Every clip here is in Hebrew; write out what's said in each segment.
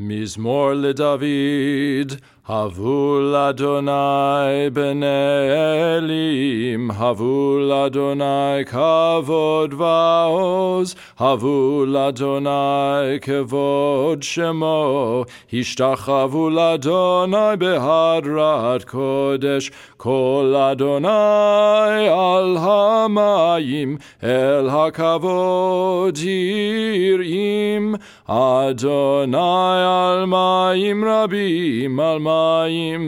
מזמור לדוד. הבו לאדוני בני אלים, הבו לאדוני כבוד ועוז, הבו לאדוני כבוד שמו, השתחוו לאדוני בהדרת קודש, כל אדוני על המים, אל הכבוד יראים, אדוני על מים רבים, על מים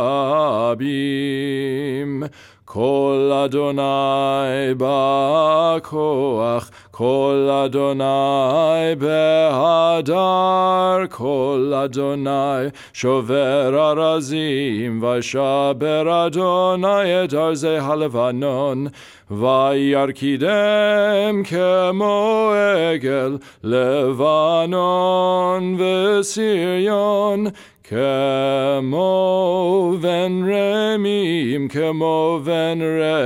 רבים. כל אדוני בכוח, כל אדוני בהדר, כל אדוני שובר ארזים, וישבר אדוני את ארזי הלבנון, וירקידם כמו עגל לבנון וסריון, כמו בן רמים, כמו בן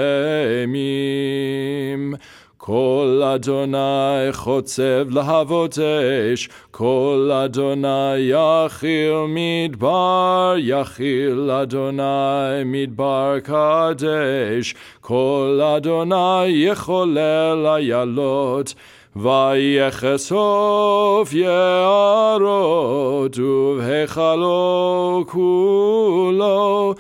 רמים. כל אדוני חוצב להבות אש, כל אדוני יכיל מדבר, יכיל אדוני מדבר קדש, כל אדוני יחולל איילות, ויחשוף יערות, ובהיכלו כולו,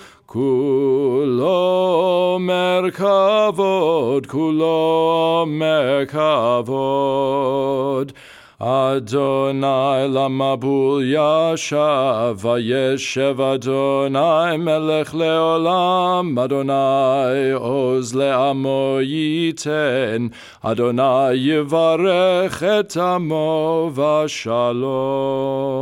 כולו מרכבות, כולו מרכבות. אדוני למבול ישב, וישב אדוני מלך לעולם, אדוני עוז לעמו ייתן, אדוני יברך את עמו בשלום.